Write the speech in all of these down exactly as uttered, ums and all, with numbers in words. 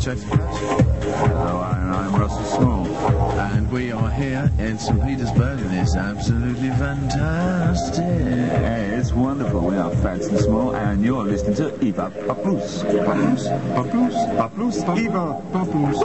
Jason Cash. Hello, and I'm Russell Small. And we are here in Saint Petersburg, and it's absolutely fantastic. Hey, it's wonderful. We are Fats and Small, and you're listening to Eva Papoose. Papoose, Papoose, Papoose, Papoose, Eva Papoose.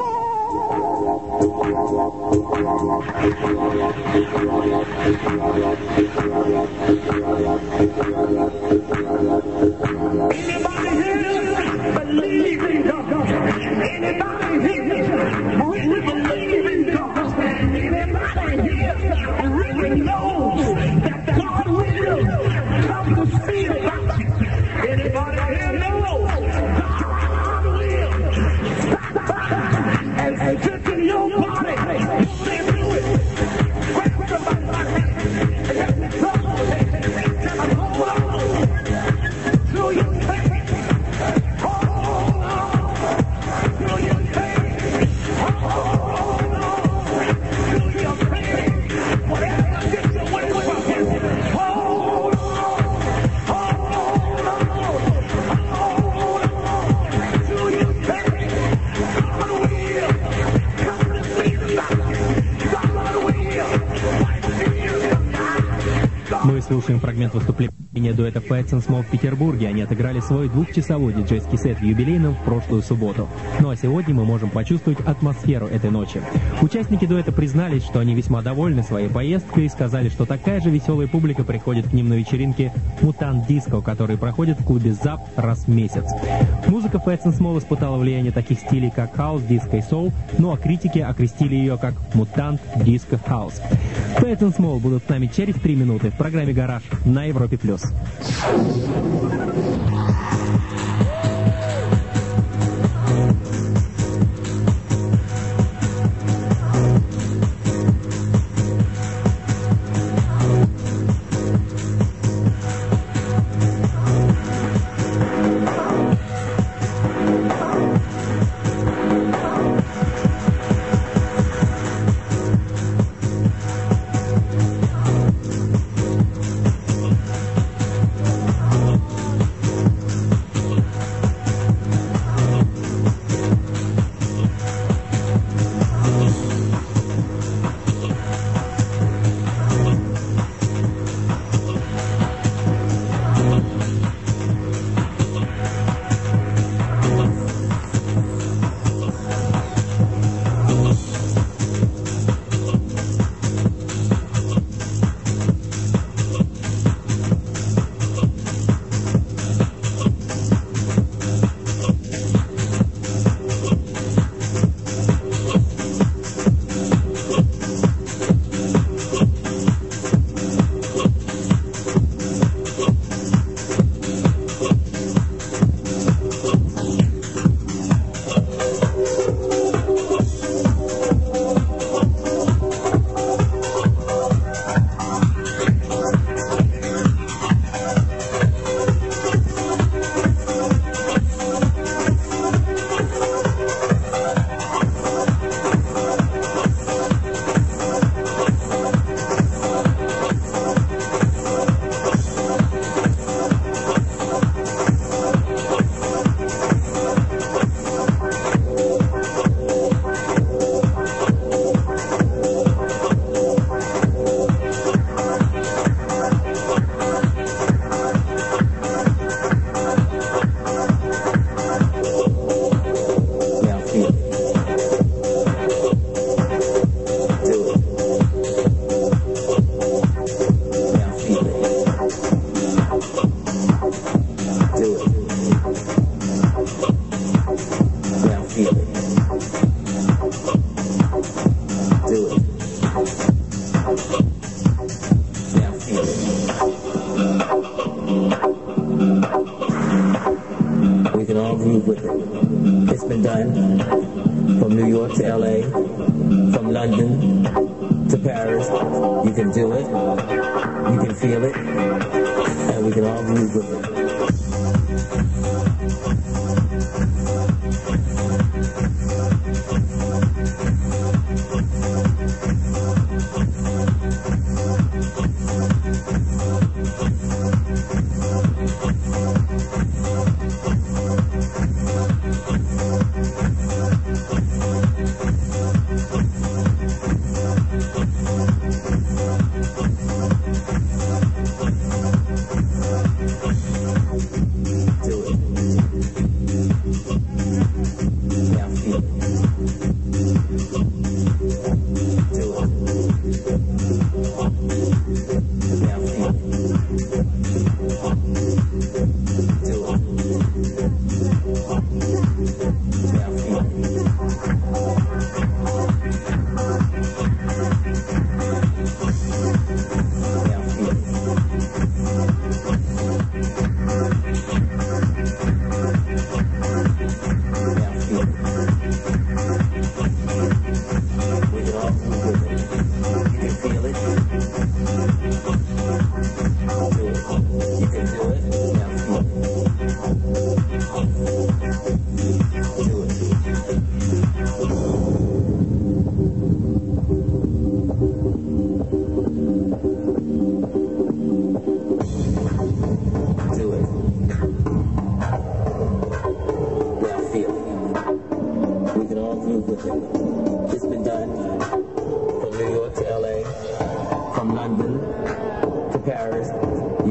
Anybody here believe in God? Anybody here really believe in God? Anybody here really knows that God will come to see about you? Anybody here knows God will stop by and strengthen your body? Say do it. Grab somebody by the hand and let me go. Tell them hold on. Do your thing. Hold on. Do your thing. Hold on. Do your thing. Whatever gets your way from you. Hold on. Hold on. Hold on. Do your thing. God will come to see about you. God will wipe tears from your eyes. Мы слушаем фрагмент выступления дуэта Fats and Small в Петербурге. Они отыграли свой двухчасовой диджейский сет в юбилейном в прошлую субботу. Ну а сегодня мы можем почувствовать атмосферу этой ночи. Участники дуэта признались, что они весьма довольны своей поездкой и сказали, что такая же веселая публика приходит к ним на вечеринки Mutant Disco, которые проходят в клубе ЗАП раз в месяц. Музыка Fats and Small испытала влияние таких стилей, как хаус, диско и соул, ну а критики окрестили ее как Mutant Disco House. Fats and Small будут с нами через три минуты в программе «Гараж» на Европе+.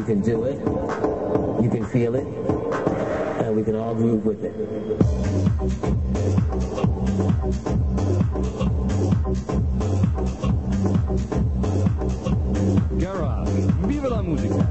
can do it, you can feel it, and we can all groove with it. Garage, viva la musica!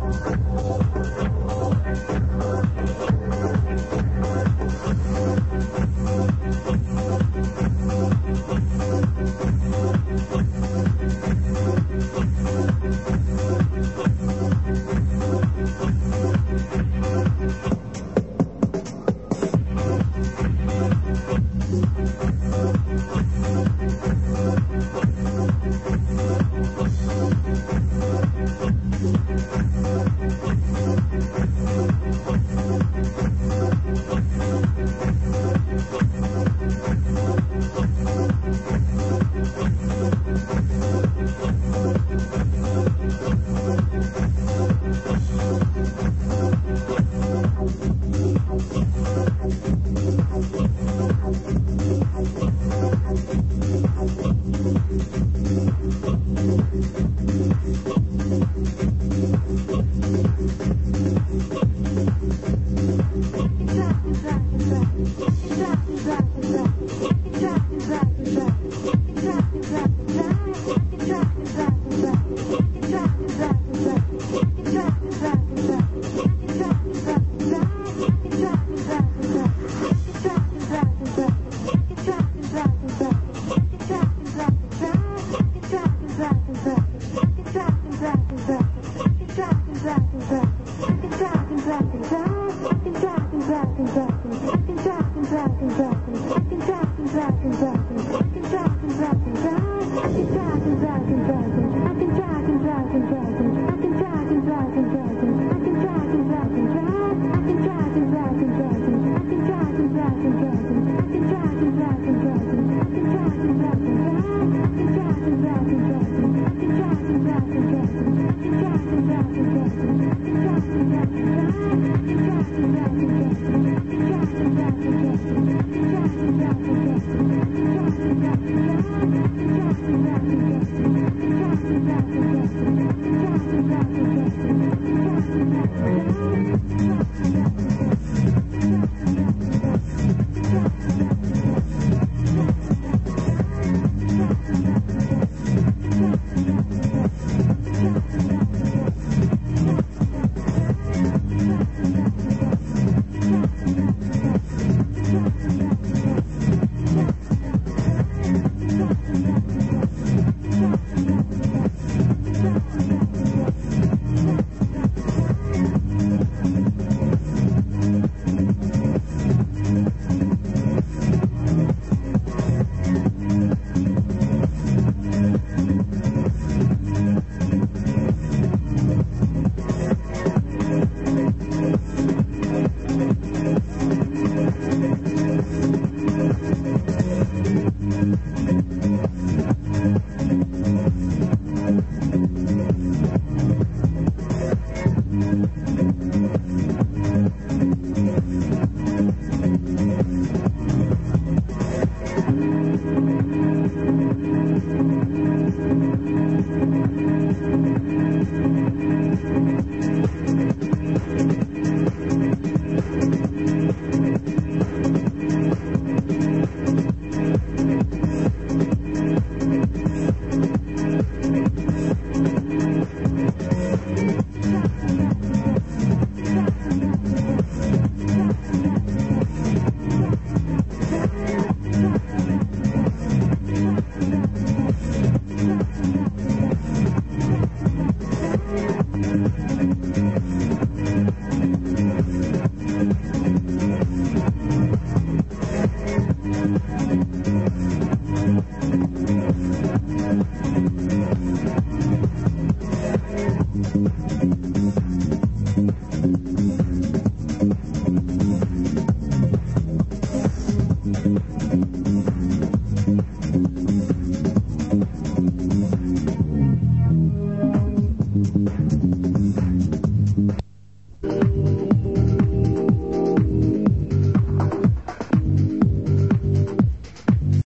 Thank you.